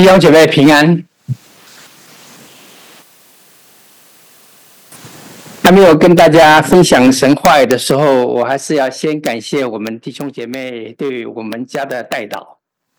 弟兄姐妹平安。还没有跟大家分享神话语的时候，我还是要先感谢我们弟兄姐妹对我们家的代祷。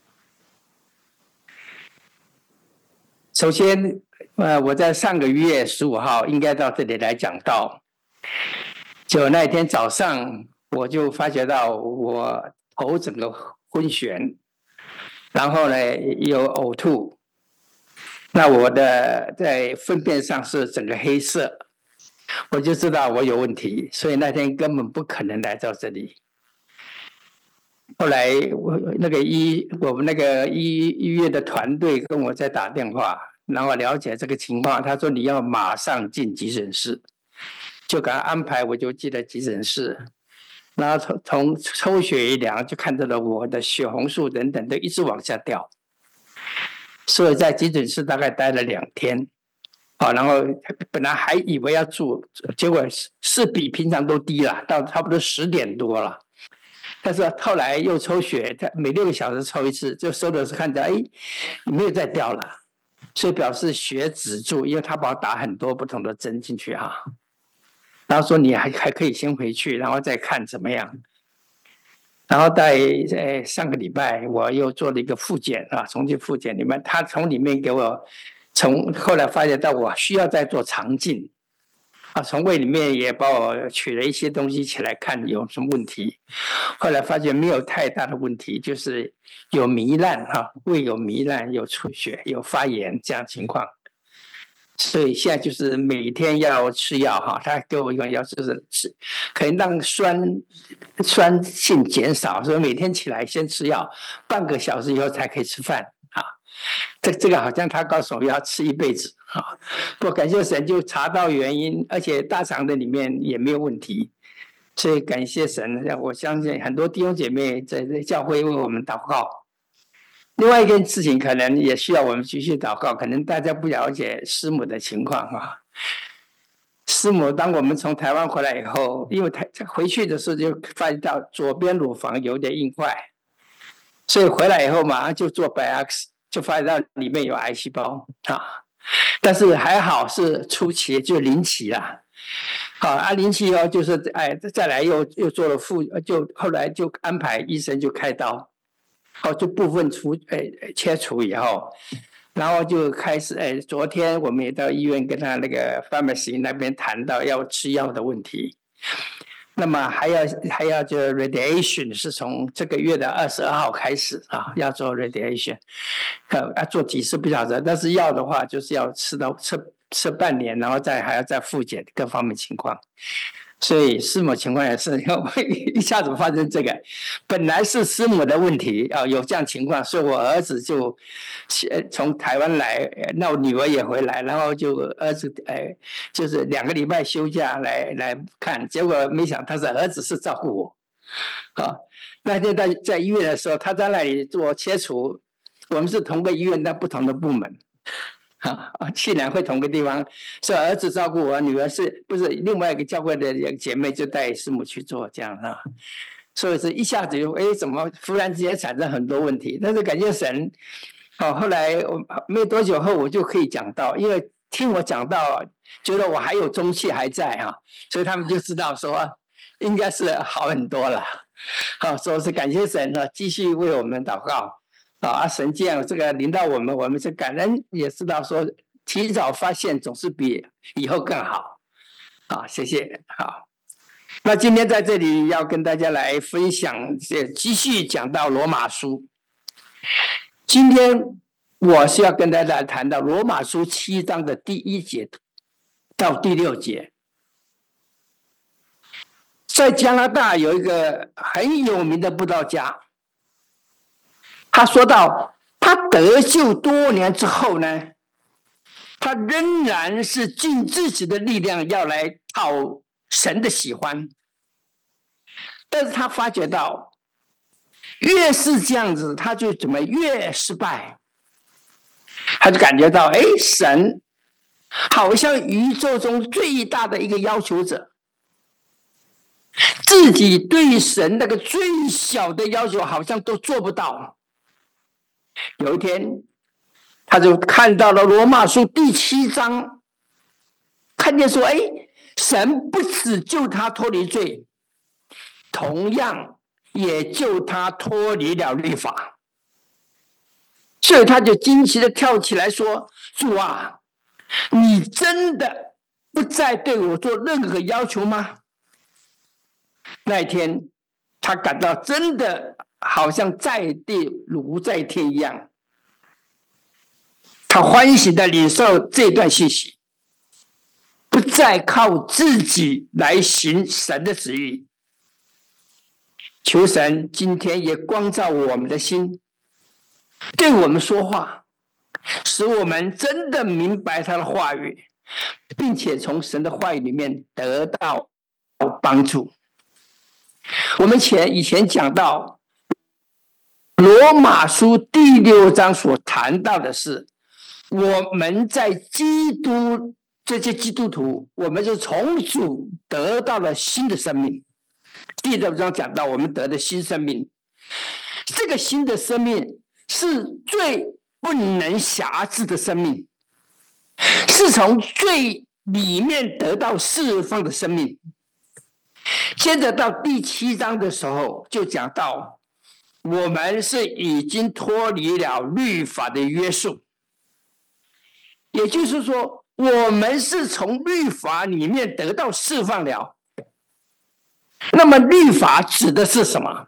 首先，我在上个月15号应该到这里来讲道，就那天早上我就发觉到我头整个昏眩，然后呢有呕吐，那我的在粪便上是整个黑色，我就知道我有问题，所以那天根本不可能来到这里。后来我们那个医院的团队跟我在打电话，然后了解这个情况，他说你要马上进急诊室，就给他安排，我就进了急诊室，然后从抽血一量就看到了我的血红素等等都一直往下掉，所以在急诊室大概待了2天。然后本来还以为要住，结果是比平常都低了，到差不多10点多了。但是后来又抽血，每6个小时抽一次，就收的是看到没有再掉了，所以表示血止住，因为他把我打很多不同的针进去哈。然后说你还可以先回去，然后再看怎么样。然后在上个礼拜我又做了一个复检重新复检里面，他从里面给我。后来发现到我需要再做肠镜从胃里面也帮我取了一些东西起来看有什么问题，后来发现没有太大的问题，就是有糜烂胃有糜烂，有出血，有发炎这样情况，所以现在就是每天要吃药他给我一个药，就是可以让酸性减少，所以每天起来先吃药，半个小时以后才可以吃饭这个好像他告诉我要吃一辈子不过感谢神就查到原因，而且大肠的里面也没有问题，所以感谢神。我相信很多弟兄姐妹在教会为我们祷告。另外一件事情可能也需要我们继续祷告，可能大家不了解师母的情况师母当我们从台湾回来以后，因为回去的时候就发现到左边乳房有点硬块，所以回来以后马上就做 biopsy， 就发现到里面有癌细胞但是还好是初期，就临期啦。临期以后就是再来又做了就后来就安排医生就开刀，就部分切除以后，然后就开始昨天我们也到医院跟他那个 pharmacy 那边谈到要吃药的问题。那么还要做 radiation， 是从这个月的22号开始要做 radiation， 要做几次不晓得，但是药的话就是要吃半年，然后还要再复检各方面情况。所以师母情况也是一下子发生这个，本来是师母的问题有这样情况，所以我儿子就从台湾来，那我女儿也回来，然后就儿子就是2个礼拜休假来看，结果没想他是儿子是照顾我那天在医院的时候，他在那里做切除，我们是同个医院但不同的部门竟然会同个地方，所以儿子照顾我，女儿不是另外一个教会的姐妹就带师母去做这样所以是一下子就怎么忽然之间产生很多问题，但是感谢神后来没有多久后我就可以讲道，因为听我讲道觉得我还有中气还在所以他们就知道说应该是好很多了所以是感谢神继续为我们祷告神这样这个临到我们是感恩，也知道说提早发现总是比以后更好谢谢。好，那今天在这里要跟大家来分享，继续讲到罗马书。今天我是要跟大家谈到罗马书7章的第1节到第6节。在加拿大有一个很有名的布道家，他说到他得救多年之后呢，他仍然是尽自己的力量要来讨神的喜欢，但是他发觉到越是这样子他就怎么越失败，他就感觉到神好像宇宙中最大的一个要求者，自己对神那个最小的要求好像都做不到。有一天他就看到了罗马书第7章，看见说，神不只救他脱离罪，同样也救他脱离了律法。所以他就惊奇的跳起来说，主啊，你真的不再对我做任何要求吗？那一天他感到真的好像在地如在天一样，他欢喜的领受这段信息，不再靠自己来行神的旨意。求神今天也光照我们的心，对我们说话，使我们真的明白他的话语，并且从神的话语里面得到帮助。我们以前讲到罗马书第6章所谈到的是，我们在基督，这些基督徒，我们是从主得到了新的生命。第6章讲到我们得的新生命，这个新的生命是最不能辖制的生命，是从最里面得到释放的生命。接着到第7章的时候，就讲到我们是已经脱离了律法的约束，也就是说，我们是从律法里面得到释放了。那么律法指的是什么？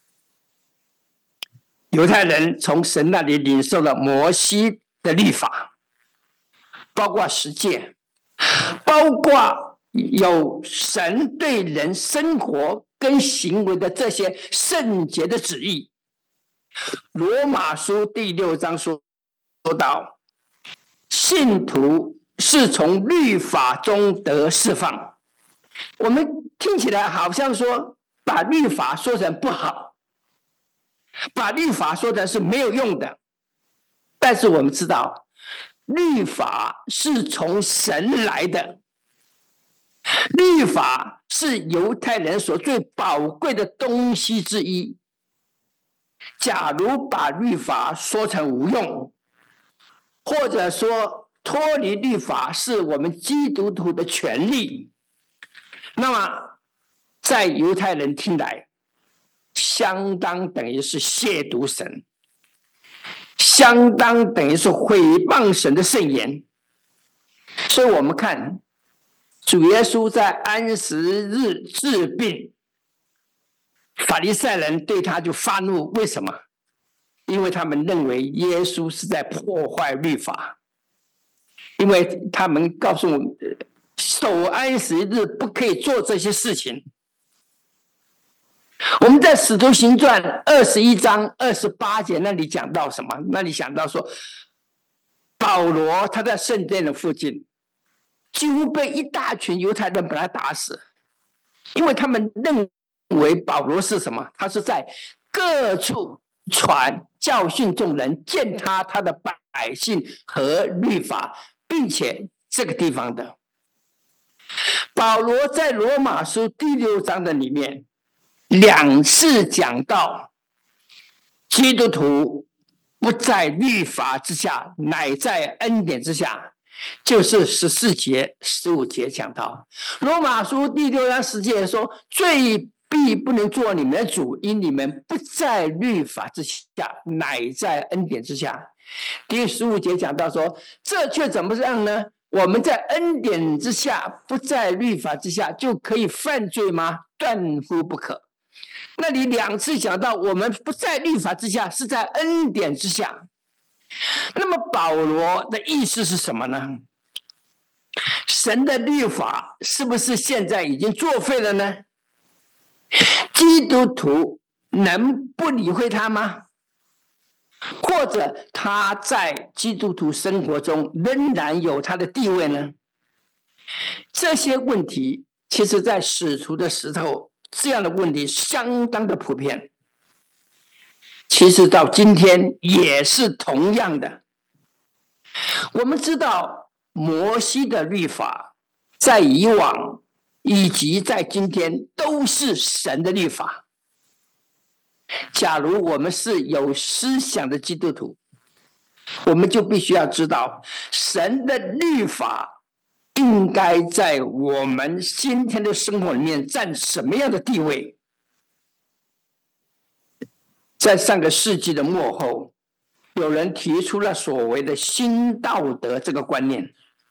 犹太人从神那里领受了摩西的律法，包括10诫，包括有神对人生活跟行为的这些圣洁的旨意。罗马书第6章说到，信徒是从律法中得释放。我们听起来好像说把律法说成不好，把律法说成是没有用的，但是我们知道律法是从神来的，律法是犹太人所最宝贵的东西之一。假如把律法说成无用，或者说脱离律法是我们基督徒的权利，那么在犹太人听来，相当等于是亵渎神，相当等于是毁谤神的圣言。所以我们看主耶稣在安息日治病，法利赛人对他就发怒，为什么？因为他们认为耶稣是在破坏律法，因为他们告诉我们，守安息日不可以做这些事情。我们在使徒行传21章28节那里讲到什么？那里讲到说，保罗他在圣殿的附近，几乎被一大群犹太人把他打死，因为他们认为保罗是什么？他是在各处传教训众人，践踏他的百姓和律法，并且这个地方的保罗在罗马书第6章的里面2次讲到，基督徒不在律法之下，乃在恩典之下，就是14节、15节讲到。罗马书第6章10节说，罪必不能做你们的主，因你们不在律法之下，乃在恩典之下。第15节讲到说，这却怎么样呢？我们在恩典之下，不在律法之下，就可以犯罪吗？断乎不可。那里2次讲到，我们不在律法之下，是在恩典之下。那么保罗的意思是什么呢？神的律法是不是现在已经作废了呢？基督徒能不理会他吗？或者他在基督徒生活中仍然有他的地位呢？这些问题其实在使徒的时候，这样的问题相当的普遍，其实到今天也是同样的。我们知道摩西的律法在以往以及在今天都是神的律法。假如我们是有思想的基督徒， 我们就必须要知道神的律法应该在我们今天的生活里面占什么样的地位。在上个世纪的末后，有人提出了所谓的新道德这个观念，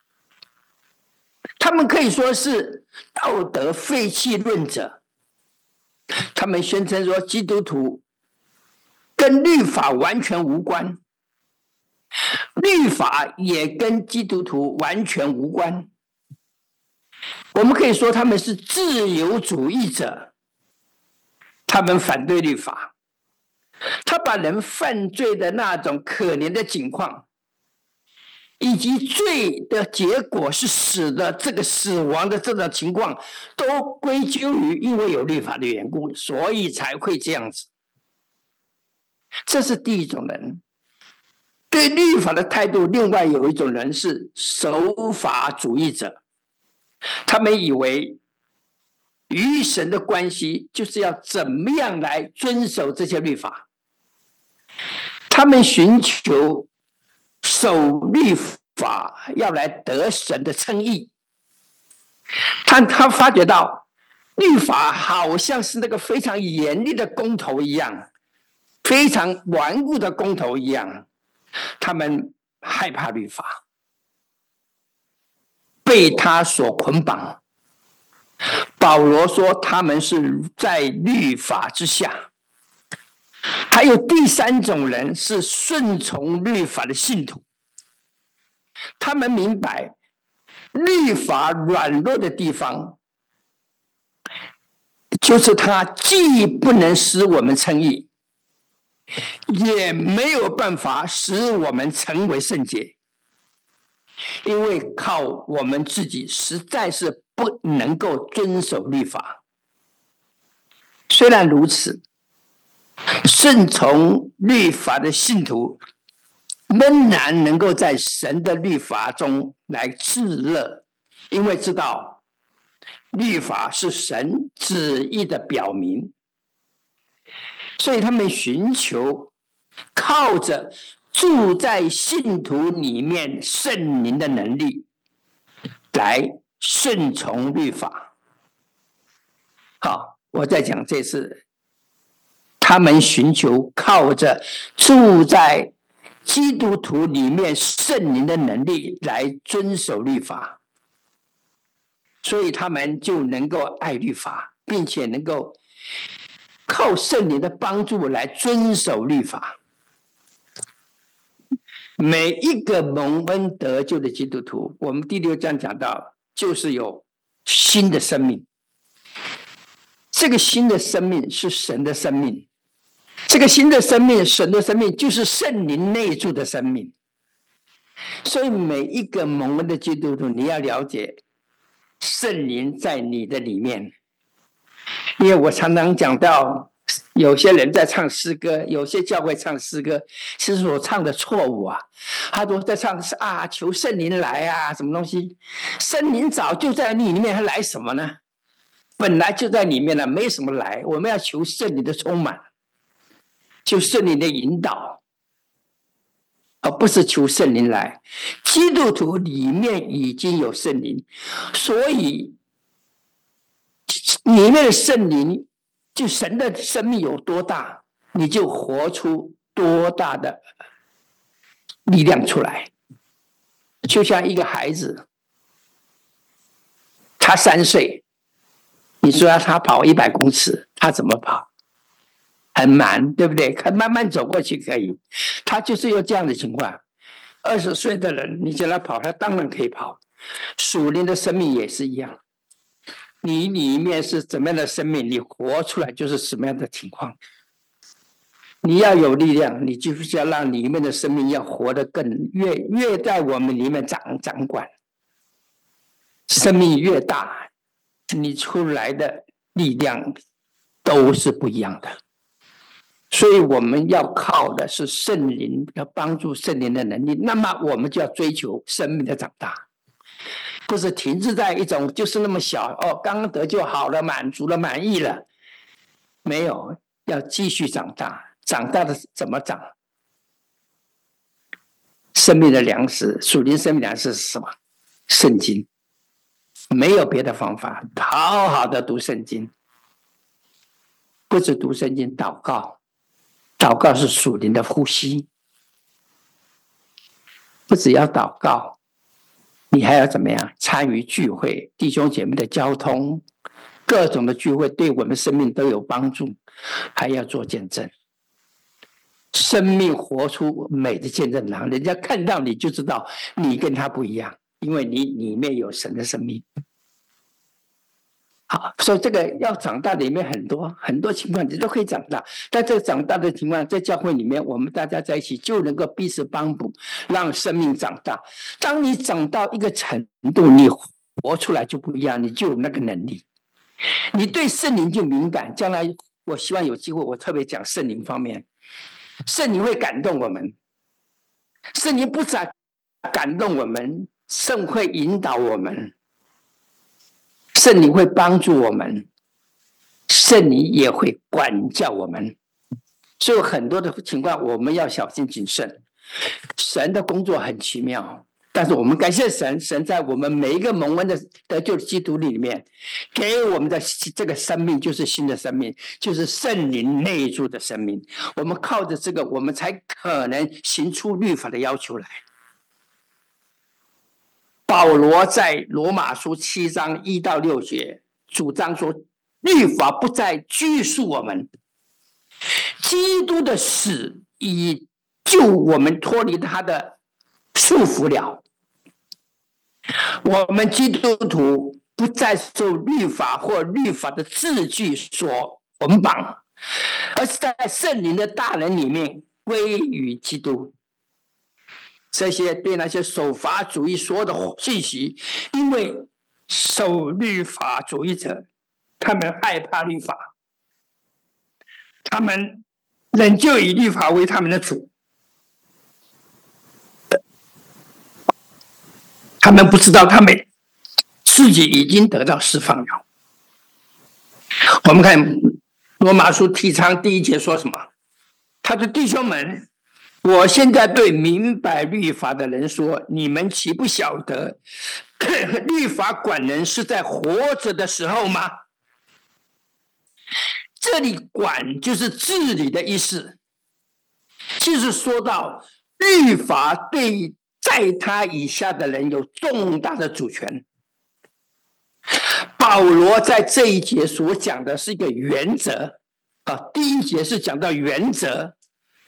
他们可以说是道德废弃论者。他们宣称说基督徒跟律法完全无关，律法也跟基督徒完全无关。我们可以说他们是自由主义者，他们反对律法，他把人犯罪的那种可怜的境况，以及罪的结果是死的这个死亡的这种情况，都归咎于因为有律法的缘故，所以才会这样子。这是第一种人对律法的态度。另外有一种人是守法主义者，他们以为与神的关系就是要怎么样来遵守这些律法，他们寻求守律法要来得神的称义。但他发觉到律法好像是那个非常严厉的公头一样，非常顽固的公头一样，他们害怕律法，被他所捆绑。保罗说他们是在律法之下。还有第三种人是顺从律法的信徒，他们明白律法软弱的地方，就是它既不能使我们称义，也没有办法使我们成为圣洁，因为靠我们自己实在是不能够遵守律法。虽然如此，顺从律法的信徒仍然能够在神的律法中来自乐，因为知道律法是神旨意的表明，所以他们寻求靠着住在信徒里面圣灵的能力来顺从律法。好，我再讲这次，他们寻求靠着住在基督徒里面圣灵的能力来遵守律法，所以他们就能够爱律法，并且能够靠圣灵的帮助来遵守律法。每一个蒙恩得救的基督徒，我们第6章讲到，就是有新的生命。这个新的生命是神的生命，这个新的生命，神的生命，就是圣灵内住的生命。所以每一个蒙恩的基督徒，你要了解圣灵在你的里面。因为我常常讲到，有些人在唱诗歌，有些教会唱诗歌，是所唱的错误啊。他说在唱啊，求圣灵来啊，什么东西？圣灵早就在你里面，还来什么呢？本来就在里面了，没什么来。我们要求圣灵的充满，求圣灵的引导，而不是求圣灵来。基督徒里面已经有圣灵，所以里面的圣灵，就神的生命有多大，你就活出多大的力量出来。就像一个孩子，他3岁，你说他跑100公尺，他怎么跑？很慢，对不对？慢慢走过去可以。他就是有这样的情况。20岁的人，你叫他跑，他当然可以跑。属灵的生命也是一样，你里面是怎么样的生命，你活出来就是什么样的情况。你要有力量，你就是要让里面的生命要活得更越在我们里面掌管。生命越大，你出来的力量都是不一样的。所以我们要靠的是圣灵，要帮助圣灵的能力。那么我们就要追求生命的长大，不是停滞在一种就是那么小哦，刚刚得救好了，满足了，满意了，没有，要继续长大。长大的怎么长？ 生命的粮食，属灵生命粮食是什么？圣经，没有别的方法，好好的读圣经。不止读圣经，祷告，祷告是属灵的呼吸。不只要祷告，你还要怎么样？参与聚会，弟兄姐妹的交通，各种的聚会对我们生命都有帮助，还要做见证。生命活出美的见证郎，人家看到你就知道你跟他不一样，因为你里面有神的生命。好，所以这个要长大的里面很多情况你都可以长大，但这个长大的情况在教会里面，我们大家在一起就能够彼此帮补，让生命长大。当你长到一个程度，你活出来就不一样，你就有那个能力，你对圣灵就敏感。将来我希望有机会我特别讲圣灵方面，圣灵会感动我们，圣灵不只感动我们，圣会引导我们，圣灵会帮助我们，圣灵也会管教我们。所以很多的情况我们要小心谨慎。神的工作很奇妙，但是我们感谢神，神在我们每一个蒙恩的得救的基督里面给我们的这个生命就是新的生命，就是圣灵内住的生命。我们靠着这个，我们才可能行出律法的要求来。保罗在罗马书7章1到6节主张说，律法不再拘束我们，基督的死已救我们脱离他的束缚了。我们基督徒不再受律法或律法的字句所捆绑，而是在圣灵的大能里面归于基督。这些对那些守法主义所有的信息，因为守律法主义者他们害怕律法，他们仍旧以律法为他们的主，他们不知道他们自己已经得到释放了。我们看罗马书提倡第1节说什么？他说：弟兄们，我现在对明白律法的人说，你们岂不晓得律法管人是在活着的时候吗？这里管就是治理的意思，就是说到律法对在他以下的人有重大的主权。保罗在这一节所讲的是一个原则第1节是讲到原则，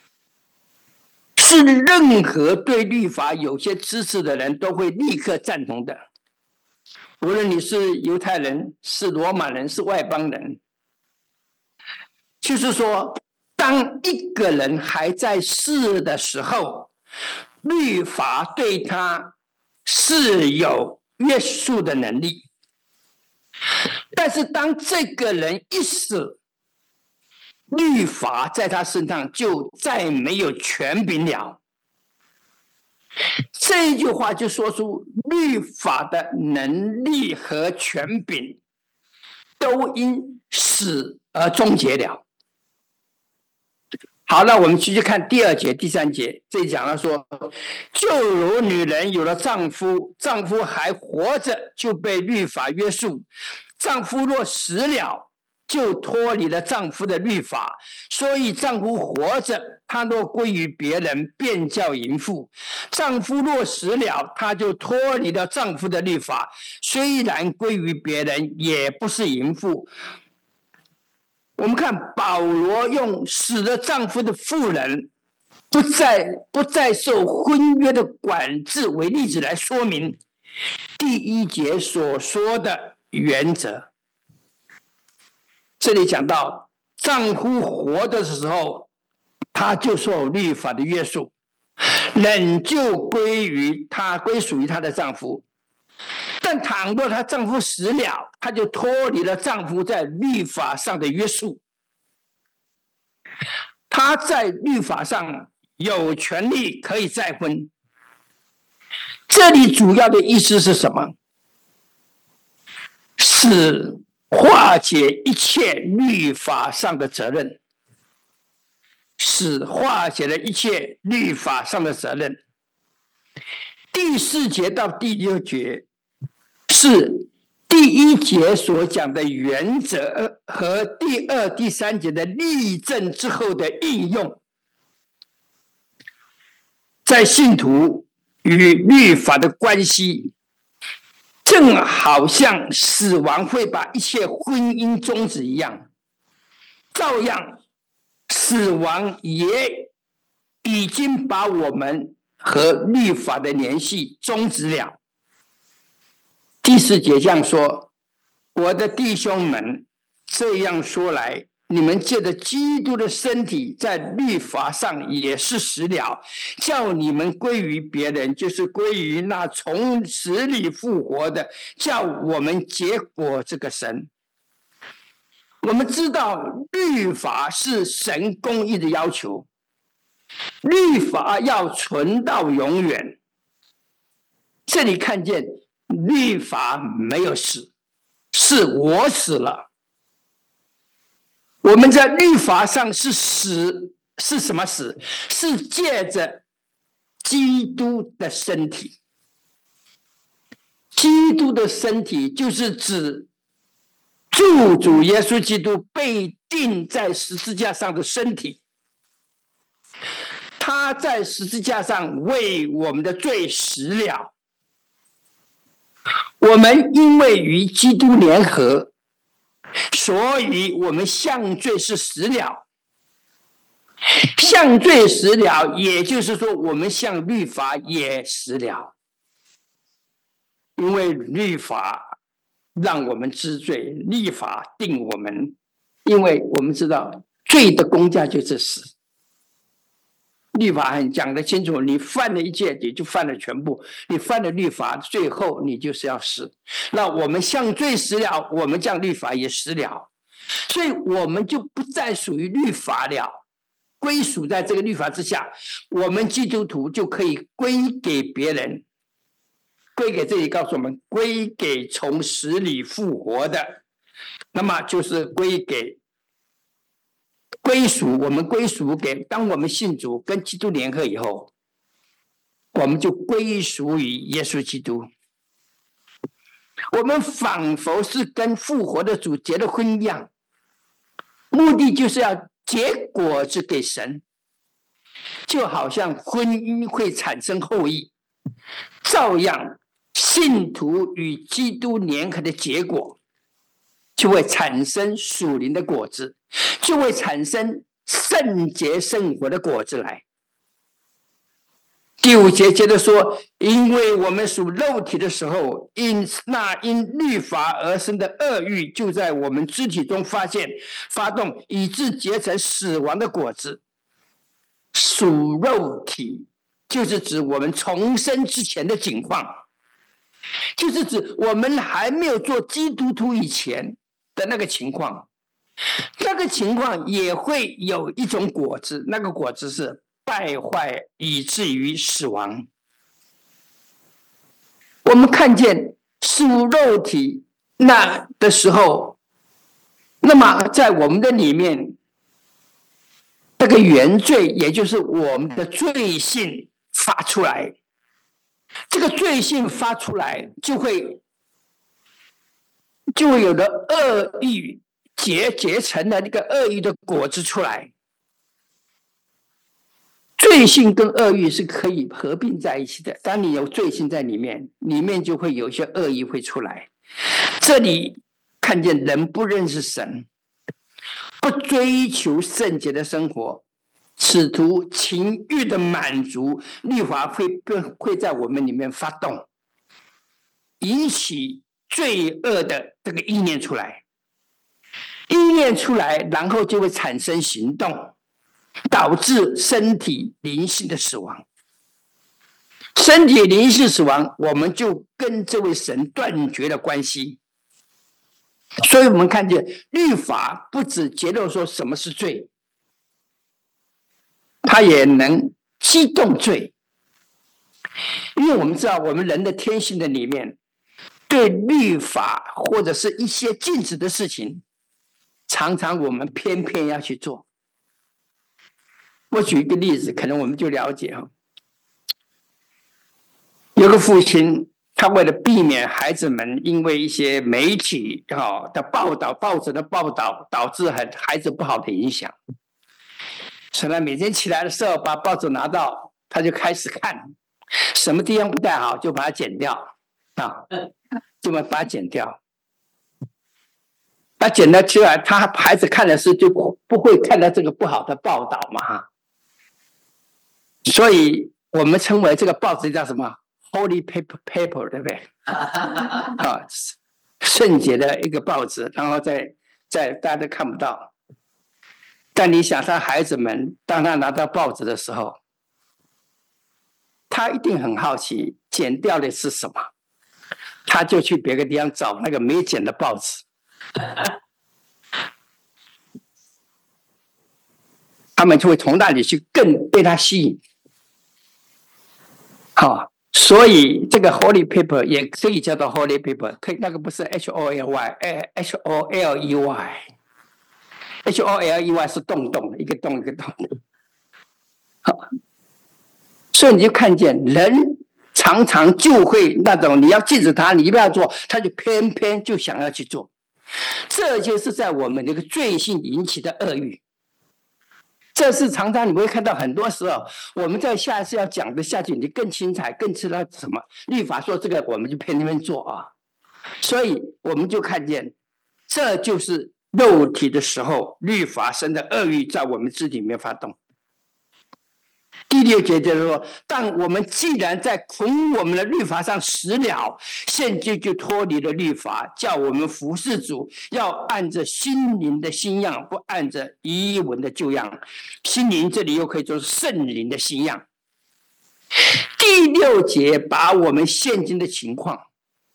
是任何对律法有些支持的人都会立刻赞同的，无论你是犹太人，是罗马人，是外邦人。就是说，当一个人还在世的时候，律法对他是有约束的能力，但是当这个人一死，律法在他身上就再没有权柄了。这一句话就说出律法的能力和权柄都因死而终结了。好，那我们继续看第2节、第3节。这里讲到说，就如女人有了丈夫，丈夫还活着，就被律法约束；丈夫若死了，就脱离了丈夫的律法。所以丈夫活着，他若归于别人，便叫淫妇；丈夫若死了，他就脱离了丈夫的律法，虽然归于别人，也不是淫妇。我们看保罗用死了丈夫的妇人不再受婚约的管制为例子来说明第1节所说的原则。这里讲到丈夫活的时候，他就受律法的约束，仍旧归属于她的丈夫。但倘若她丈夫死了，她就脱离了丈夫在律法上的约束，她在律法上有权利可以再婚。这里主要的意思是什么？是化解一切律法上的责任，是化解了一切律法上的责任。 第4节到第6节是第1节所讲的原则和第2、第3节的例证之后的应用，在信徒与律法的关系，正好像死亡会把一切婚姻终止一样，照样死亡也已经把我们和律法的联系终止了。第4节这样说：我的弟兄们，这样说来，你们借着基督的身体在律法上也是死了，叫你们归于别人，就是归于那从死里复活的，叫我们结果这个神。我们知道律法是神公义的要求，律法要存到永远。这里看见律法没有死，是我死了。我们在律法上是死，是什么死？是借着基督的身体。基督的身体就是指救主耶稣基督被钉在十字架上的身体。他在十字架上为我们的罪死了。我们因为与基督联合，所以我们向罪是死了。向罪死了，也就是说我们向律法也死了。因为律法让我们知罪，律法定我们，因为我们知道罪的工价就是死。律法很讲得清楚，你犯了一件，你就犯了全部；你犯了律法，最后你就是要死。那我们向罪死了，我们向律法也死了，所以我们就不再属于律法了，归属在这个律法之下。我们基督徒就可以归给别人，归给这里告诉我们，归给从死里复活的，那么就是归属，我们归属给，当我们信主跟基督联合以后，我们就归属于耶稣基督。我们仿佛是跟复活的主结了婚一样，目的就是要结果子给神，就好像婚姻会产生后裔，照样信徒与基督联合的结果就会产生属灵的果子，就会产生圣洁生活的果子来。第5节接着说，因为我们属肉体的时候，因律法而生的恶欲就在我们肢体中发动，以致结成死亡的果子。属肉体就是指我们重生之前的境况，就是指我们还没有做基督徒以前的那个情况。那个情况也会有一种果子，那个果子是败坏以至于死亡。我们看见属肉体那的时候，那么在我们的里面，那个原罪，也就是我们的罪性发出来，这个罪性发出来就会有了恶欲结成了那个恶欲的果子出来。罪性跟恶欲是可以合并在一起的，当你有罪性在里面就会有一些恶意会出来。这里看见人不认识神，不追求圣洁的生活，企图情欲的满足，律法会在我们里面发动，引起罪恶的这个意念出来，然后就会产生行动，导致身体灵性的死亡。身体灵性死亡，我们就跟这位神断绝了关系。所以我们看见律法不只揭露说什么是罪，它也能激动罪。因为我们知道我们人的天性的里面，对律法或者是一些禁止的事情，常常我们偏偏要去做。我举一个例子，可能我们就了解。有有个父亲，他为了避免孩子们因为一些媒体的报道、报纸的报道导致孩子不好的影响，所以他每天起来的时候把报纸拿到，他就开始看，什么地方不太好就把它剪掉就把它剪掉。那剪了出来，他孩子看的是就不会看到这个不好的报道嘛所以我们称为这个报纸叫什么 ？Holy paper， 对不对？圣洁的一个报纸，然后在大家都看不到。但你想，他孩子们当他拿到报纸的时候，他一定很好奇，剪掉的是什么，他就去别个地方找那个没剪的报纸。他们就会从那里去更被他吸引。所以这个 Holy Paper 也可以叫做 Holy Paper， 可以那个不是 HOLY，HOLEY 是洞一个洞一个洞。所以你就看见人常常就会那种你要禁止他，你不要做，他就偏偏就想要去做。这就是在我们这个罪性引起的恶欲。这是常常你会看到，很多时候我们在下一次要讲的下去，你更精彩，更知道什么律法说这个，我们就偏偏做所以我们就看见，这就是肉体的时候，律法生的恶欲在我们肢体里面发动。第6节就是说，但我们既然在捆我们的律法上死了，现在就脱离了律法，叫我们服侍主，要按着心灵的新样，不按着遗文的旧样。心灵这里又可以说是圣灵的新样。第6节把我们现今的情况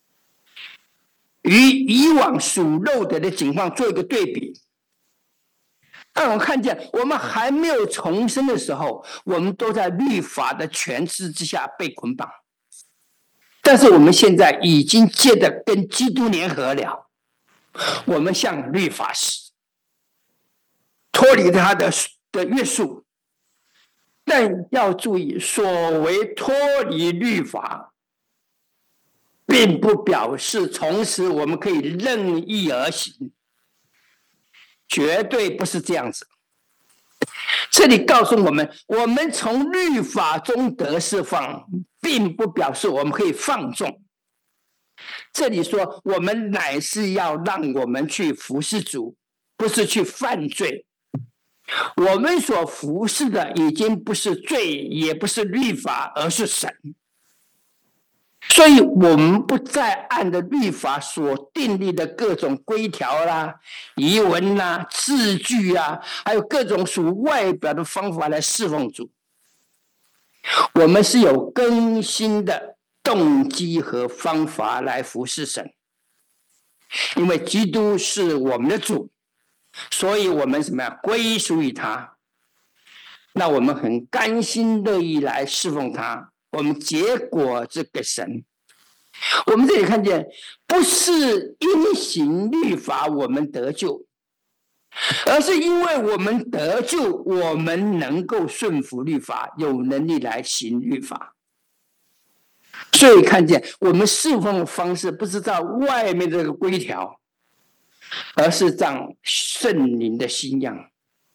与以往属肉的情况做一个对比，让我看见我们还没有重生的时候，我们都在律法的权势之下被捆绑，但是我们现在已经借着跟基督联合了，我们向律法死，脱离他的约束。但要注意，所谓脱离律法，并不表示从此我们可以任意而行，绝对不是这样子。这里告诉我们，我们从律法中得释放，并不表示我们可以放纵。这里说，我们乃是要让我们去服侍主，不是去犯罪。我们所服侍的已经不是罪，也不是律法，而是神。所以我们不再按着律法所订立的各种规条啦、遗文啦、字句啊，还有各种属外表的方法来侍奉主。我们是有更新的动机和方法来服侍神，因为基督是我们的主，所以我们什么呀？归属于他。那我们很甘心乐意来侍奉他，我们结果这个神。我们这里看见，不是因行律法我们得救，而是因为我们得救，我们能够顺服律法，有能力来行律法。所以看见我们侍奉的方式不是照外面这个规条，而是照圣灵的新样，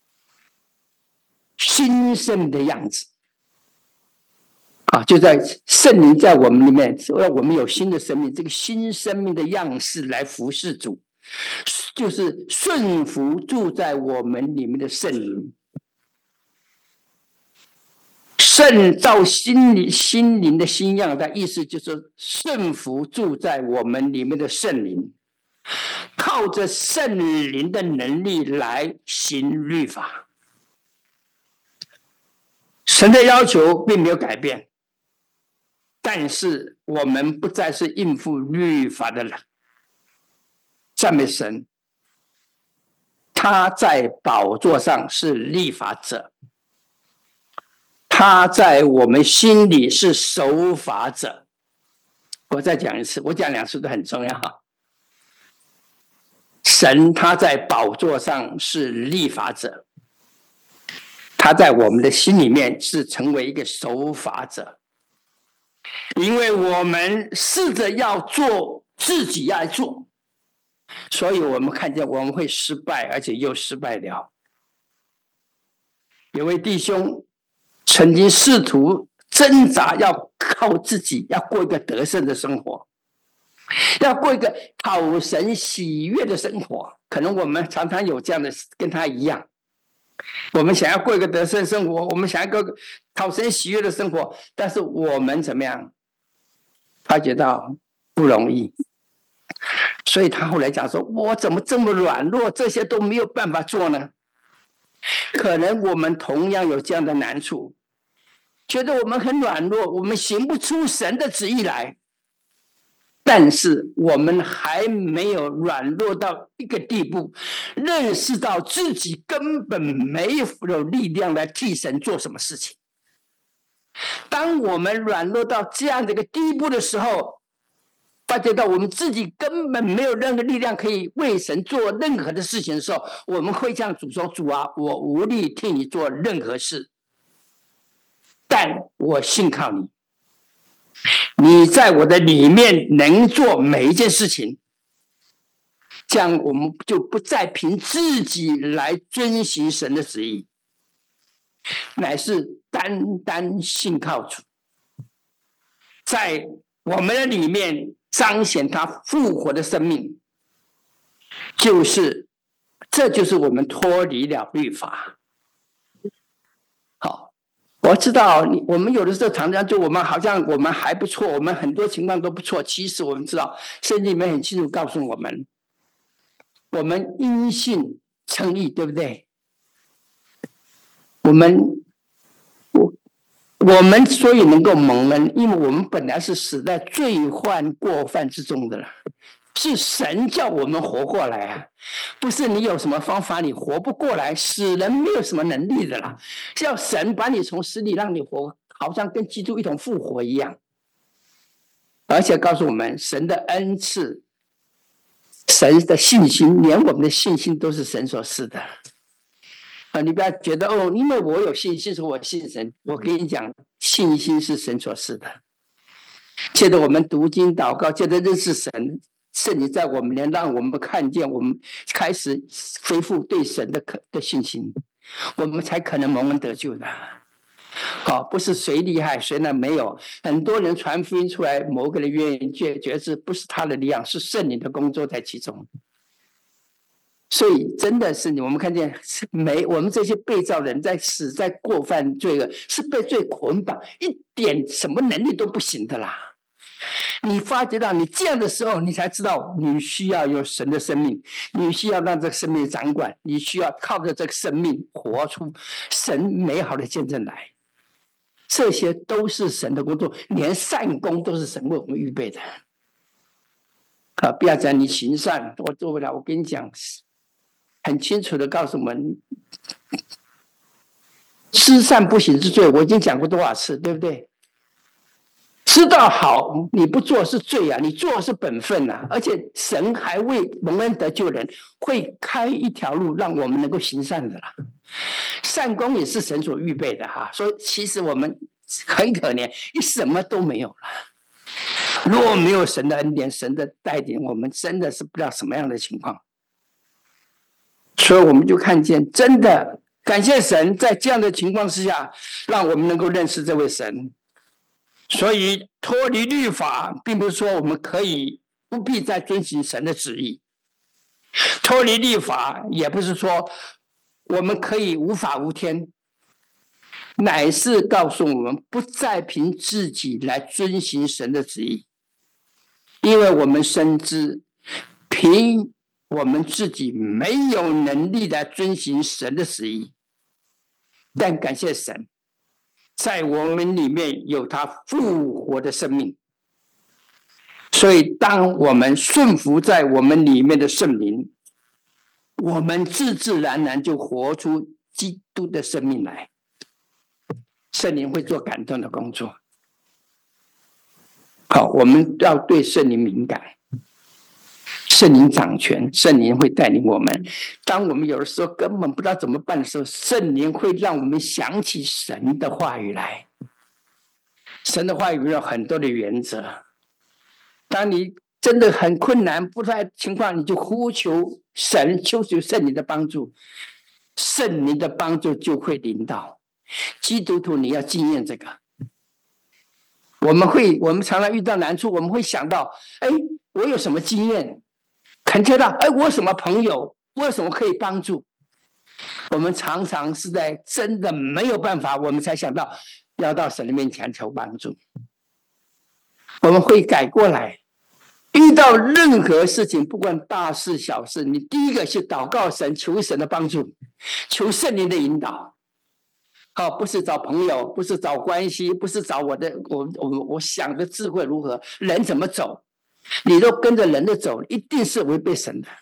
新生的样子就在圣灵在我们里面，我们有新的生命，这个新生命的样式来服侍主，就是顺服住在我们里面的圣灵。圣照心灵的新样的意思就是顺服住在我们里面的圣灵，靠着圣灵的能力来行律法。神的要求并没有改变，但是我们不再是应付律法的人。赞美神，他在宝座上是立法者，他在我们心里是守法者。我再讲一次，我讲2次都很重要。神他在宝座上是立法者，他在我们的心里面是成为一个守法者。 因为我们试着要做自己要做，所以我们看见我们会失败，而且又失败了。有位弟兄曾经试图挣扎，要靠自己，要过一个得胜的生活，要过一个讨神喜悦的生活。可能我们常常有这样的，跟他一样，我们想要过一个得胜生活，我们想要过讨神喜悦的生活，但是我们怎么样？发觉到不容易，所以他后来讲说：“我怎么这么软弱，这些都没有办法做呢？”可能我们同样有这样的难处，觉得我们很软弱，我们行不出神的旨意来。但是我们还没有软弱到一个地步，认识到自己根本没有力量来替神做什么事情。当我们软弱到这样的一个地步的时候，发觉到我们自己根本没有任何力量可以为神做任何的事情的时候，我们会向主说：“主啊，我无力替你做任何事，但我信靠你，你在我的里面能做每一件事情。”这样我们就不再凭自己来遵行神的旨意，乃是单单信靠主，在我们的里面彰显他复活的生命，这就是我们脱离了律法。好，我知道我们有的时候常常就我们好像我们还不错，我们很多情况都不错，其实我们知道圣经里面很清楚告诉我们，我们因信称义，对不对？我们所以能够蒙恩，因为我们本来是死在罪患过犯之中的了，是神叫我们活过来啊，不是你有什么方法你活不过来，死人没有什么能力的啦，是要神把你从死里让你活，好像跟基督一同复活一样。而且告诉我们神的恩赐，神的信心，连我们的信心都是神所赐的。你不要觉得因为我有信心，所以我信神。我跟你讲，信心是神所赐的。借着我们读经祷告，借着认识神，圣灵在我们里，让我们看见，我们开始恢复对神的信心，我们才可能蒙恩得救的。好，不是谁厉害谁呢？没有，很多人传福音出来，某个人愿意觉知，不是他的力量，是圣灵的工作在其中。所以真的是我们看见我们这些被造人在死在过犯罪恶，是被罪捆绑，一点什么能力都不行的啦。你发觉到你这样的时候，你才知道你需要有神的生命，你需要让这个生命掌管，你需要靠着这个生命活出神美好的见证来。这些都是神的工作，连善功都是神为我们预备的。不要讲你行善，我做不了。我跟你讲，很清楚的告诉我们，知善不行是罪。我已经讲过多少次，对不对？知道好你不做是罪啊，你做是本分啊。而且神还为蒙恩得救人会开一条路，让我们能够行善的啦。善功也是神所预备的哈。所以其实我们很可怜，你什么都没有了。如果没有神的恩典，神的带领，我们真的是不知道什么样的情况。所以我们就看见，真的感谢神，在这样的情况之下，让我们能够认识这位神。所以脱离律法，并不是说我们可以不必再遵行神的旨意；脱离律法，也不是说我们可以无法无天，乃是告诉我们不再凭自己来遵行神的旨意，因为我们深知凭我们自己没有能力来遵行神的旨意，但感谢神，在我们里面有他复活的生命。所以当我们顺服在我们里面的圣灵，我们自自然然就活出基督的生命来。圣灵会做感动的工作。好，我们要对圣灵敏感，圣灵掌权，圣灵会带领我们。当我们有的时候根本不知道怎么办的时候，圣灵会让我们想起神的话语来。 神的话语有很多的原则。当你真的很困难不太情况，你就呼求神，求圣灵的帮助，圣灵的帮助就会临到。基督徒你要经验这个。我们常常遇到难处，我们会想到，我有什么经验？感觉到，我有什么朋友？我有什么可以帮助？我们常常是在真的没有办法，我们才想到要到神的面前求帮助。我们会改过来，遇到任何事情，不管大事小事，你第一个是祷告神，求神的帮助，求圣灵的引导。不是找朋友，不是找关系，不是找我想的智慧如何，人怎么走，你都跟着人的走，一定是违背神的。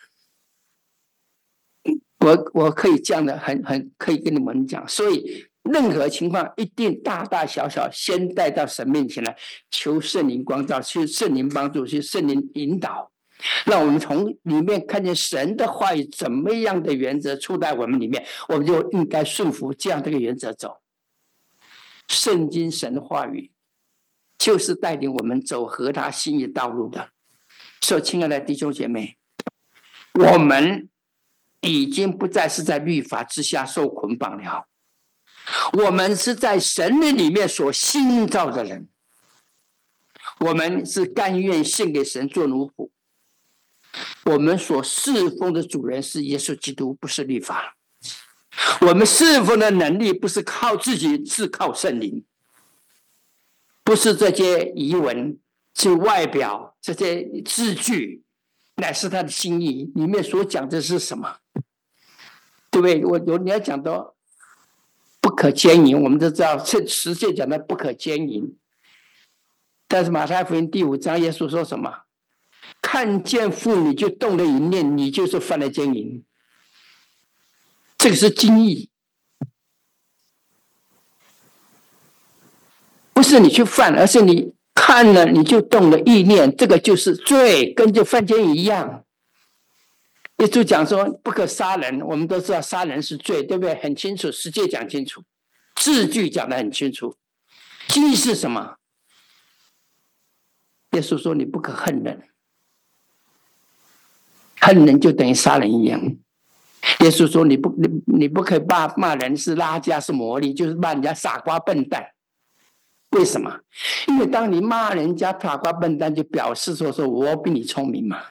我可以这样的很可以跟你们讲，所以任何情况一定大大小小先带到神面前来，求圣灵光照，求圣灵帮助，求圣灵引导，让我们从里面看见神的话语怎么样的原则出在我们里面，我们就应该顺服这样的一个原则走。圣经神的话语就是带领我们走合他心意道路的。所以亲爱的弟兄姐妹，我们已经不再是在律法之下受捆绑了，我们是在神的里面所新造的人，我们是甘愿献给神做奴仆。我们所侍奉的主人是耶稣基督，不是律法。我们侍奉的能力不是靠自己，是靠圣灵，不是这些仪文，是外表，这些字句，乃是他的心意里面所讲的是什么，对不对？你要讲到不可奸淫，我们都知道十诫讲的不可奸淫，但是马太福音第5章耶稣说什么？看见妇女就动了淫念，你就是犯了奸淫。这个是经义，不是你去犯，而是你看了你就动了意念，这个就是罪，跟就犯奸淫一样。耶稣讲说不可杀人，我们都知道杀人是罪，对不对？很清楚，十诫讲清楚，字句讲得很清楚。经义是什么？耶稣说你不可恨人，恨人就等于杀人一样。耶稣说你不可以骂人是拉加是魔力，就是骂人家傻瓜笨蛋。为什么？因为当你骂人家傻瓜笨蛋，就表示说我比你聪明嘛。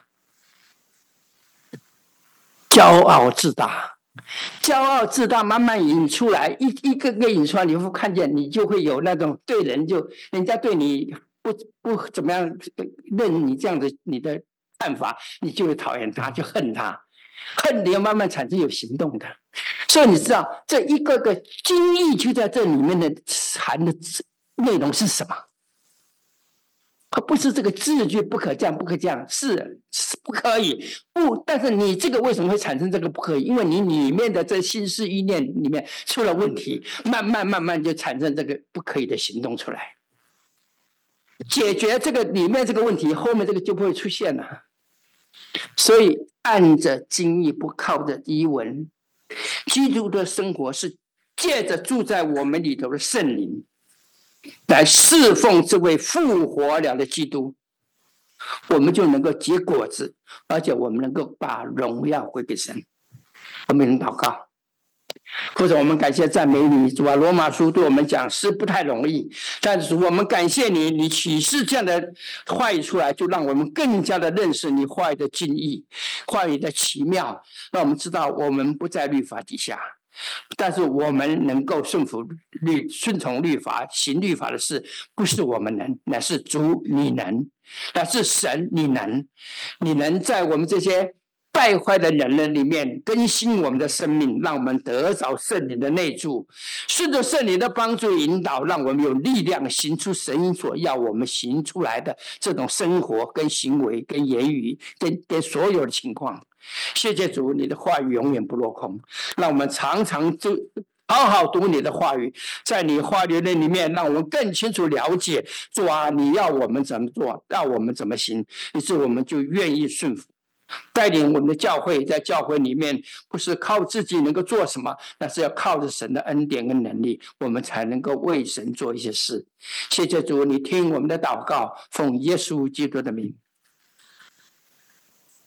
骄傲自大，骄傲自大慢慢引出来，一个个引出来，你会看见你就会有那种对人家对你不怎么样认你这样的你的看法，你就会讨厌他，就恨他。恨你要慢慢产生有行动的，所以你知道这一个个经义就在这里面的含的内容是什么？不是这个字句不可这样不可这样，是不可以不，但是你这个为什么会产生这个不可以？因为你里面的这心思意念里面出了问题，慢慢就产生这个不可以的行动出来。解决这个里面这个问题，后面这个就不会出现了。所以按着经义，不靠着仪文，基督的生活是借着住在我们里头的圣灵来侍奉这位复活了的基督，我们就能够结果子，而且我们能够把荣耀归给神。我们能祷告，或者我们感谢赞美你，主啊，罗马书对我们讲是不太容易，但是我们感谢你，你启示这样的话语出来，就让我们更加的认识你话语的精义，话语的奇妙，让我们知道我们不在律法底下，但是我们能够顺从律法，行律法的事，不是我们能，乃是主你能，乃是神你能，你能在我们这些败坏的人里面更新我们的生命，让我们得着圣灵的内住，顺着圣灵的帮助引导，让我们有力量行出神所要我们行出来的这种生活跟行为跟言语跟所有的情况。谢谢主，你的话语永远不落空，让我们常常就好好读你的话语，在你话语的里面，让我们更清楚了解主啊，你要我们怎么做，要我们怎么行，于是我们就愿意顺服。 带领我们的教会，在教会里面不是靠自己能够做什么，那是要靠着神的恩典跟能力，我们才能够为神做一些事。谢谢主，你听我们的祷告，奉耶稣基督的名。